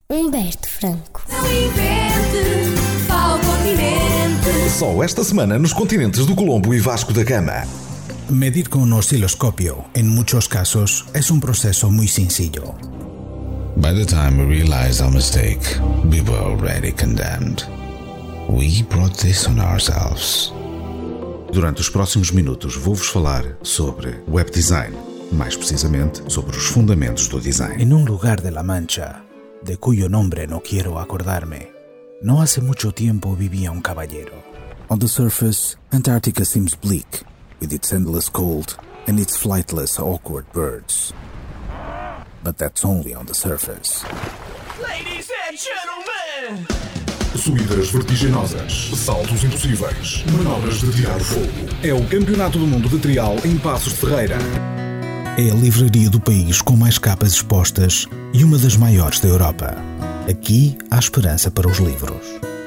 Humberto Franco. Só esta semana nos continentes do Colombo e Vasco da Gama. Medir con un osciloscopio, en muchos casos, es un proceso muy sencillo. By the time we realized our mistake, we were already condemned. We brought this on ourselves. Durante os próximos minutos vou-vos falar sobre web design, mais precisamente sobre os fundamentos do design. En un lugar de La Mancha, de cuyo nombre no quiero acordarme, no hace mucho tiempo vivía un caballero. On the surface, Antarctica seems bleak, with its endless cold and its flightless, awkward birds. But that's only on the surface. Ladies and gentlemen! Subidas vertiginosas, saltos impossíveis, manobras de tirar o fogo. É o Campeonato do Mundo de Trial em Passos de Ferreira. É a livraria do país com mais capas expostas e uma das maiores da Europa. Aqui há esperança para os livros.